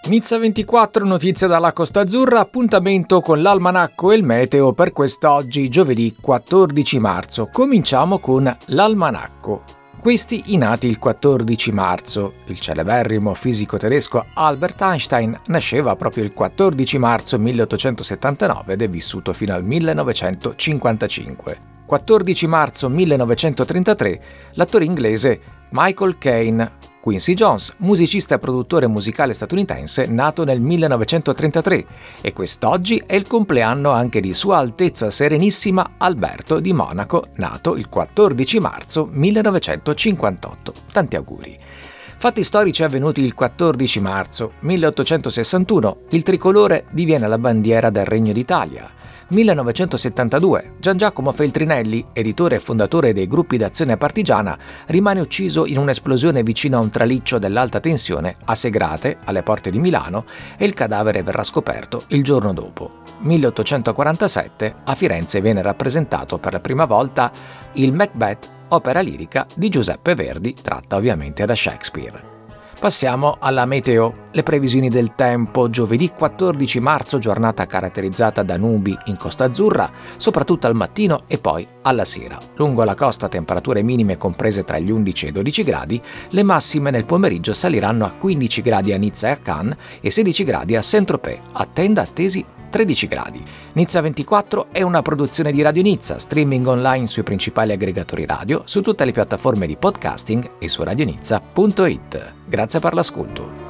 Nizza 24, notizie dalla Costa Azzurra, appuntamento con l'almanacco e il meteo per quest'oggi, giovedì 14 marzo. Cominciamo con l'almanacco. Questi i nati il 14 marzo. Il celeberrimo fisico tedesco Albert Einstein nasceva proprio il 14 marzo 1879 ed è vissuto fino al 1955. 14 marzo 1933, l'attore inglese Michael Caine. Quincy Jones, musicista e produttore musicale statunitense nato nel 1933, e quest'oggi è il compleanno anche di Sua Altezza Serenissima Alberto di Monaco, nato il 14 marzo 1958. Tanti auguri. Fatti storici avvenuti il 14 marzo 1861, il tricolore diviene la bandiera del Regno d'Italia. 1972, Gian Giacomo Feltrinelli, editore e fondatore dei gruppi d'azione partigiana, rimane ucciso in un'esplosione vicino a un traliccio dell'alta tensione a Segrate, alle porte di Milano, e il cadavere verrà scoperto il giorno dopo. 1847, a Firenze viene rappresentato per la prima volta il Macbeth, opera lirica di Giuseppe Verdi, tratta ovviamente da Shakespeare. Passiamo alla meteo. Le previsioni del tempo: giovedì 14 marzo, giornata caratterizzata da nubi in Costa Azzurra, soprattutto al mattino e poi alla sera. Lungo la costa temperature minime comprese tra gli 11 e i 12 gradi, le massime nel pomeriggio saliranno a 15 gradi a Nizza e a Cannes e 16 gradi a Saint-Tropez, a Tenda attesi 13 gradi. Nizza 24 è una produzione di Radio Nizza, streaming online sui principali aggregatori radio, su tutte le piattaforme di podcasting e su radionizza.it. Grazie per l'ascolto.